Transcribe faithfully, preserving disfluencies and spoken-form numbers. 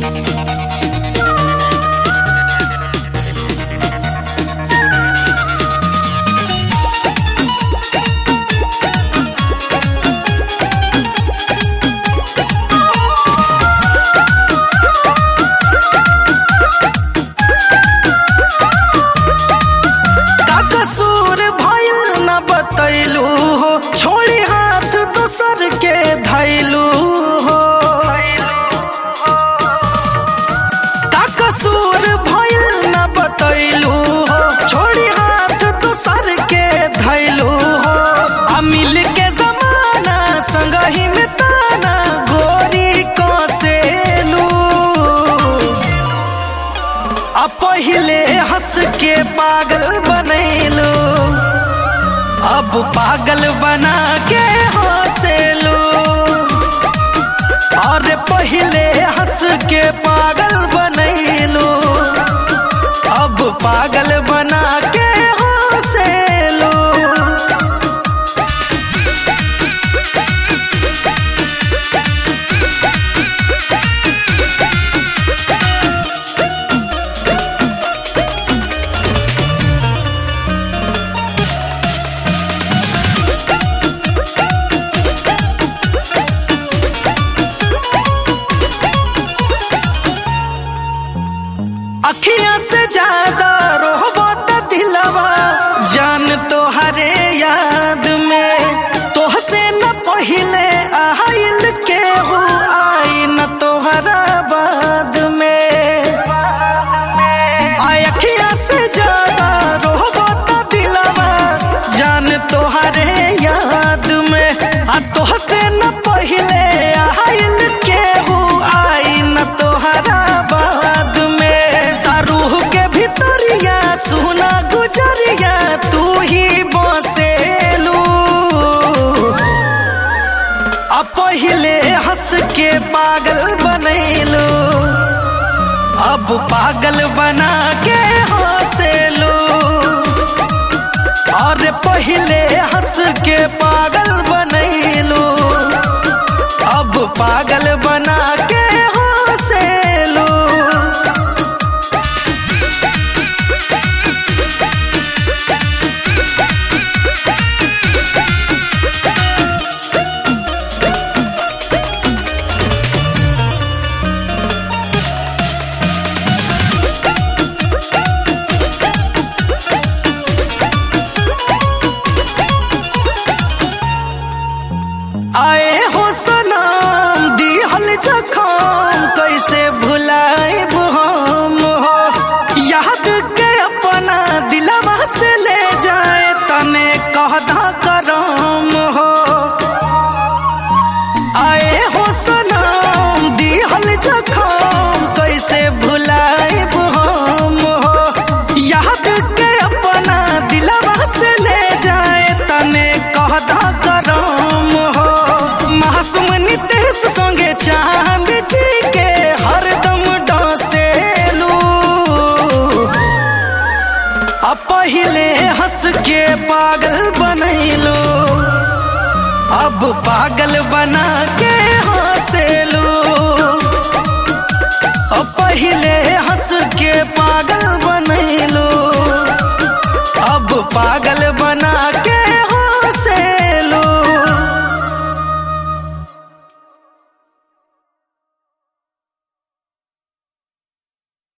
हो छोड़ी हाथ दूसर के धैलू हो का कसूर भइल न बतैलू हो छोड़ी हाथ दूसर के धैलू हो आ मिल के जमाना संगही में ताना गोरी कसेलू आ पहिले हंस के पागल बनैलू अब पागल बना के हंसेलू और पहले हंस के पागल बनैलू अब पागल बना के हंसेलू। अखियां से ज्यादा रोहबो त दिलवा जान तोहरे याद में तोहसे न पहिले आइल के हो आई न तोहरा बाद में आय अखियां से ज्यादा रोहबो त दिलवा जान तोहरे याद में आ तोहसे न पहिले आइल के हो आई न तोहरा बाद में रूह के भितरिया सुना गुजरिया तू ही बसेलू आ पहिले हंस के पागल बनैलू अब पागल बना के हंसेलू और पहिले हंस के पागल बनैलू अब पागल बना के हंसेलू। आए हो सनम दिहल जखम कैसे भुलाइब हम हो याद के अपना दिलवा से ले जाए तने कहदा करम हो आए हो सनम दिहल जखम कैसे भुलाइब हम हो याद के अपना दिलवा से ले जाए तने कहदा करम हो मासूम नितेश संगे चांद जी के हरदम डसेलू आ पहिले हंस के पागल बनैलू अब पागल बना के हंसेलू आ पहिले हंस के पागल बनैलू अब पागल बना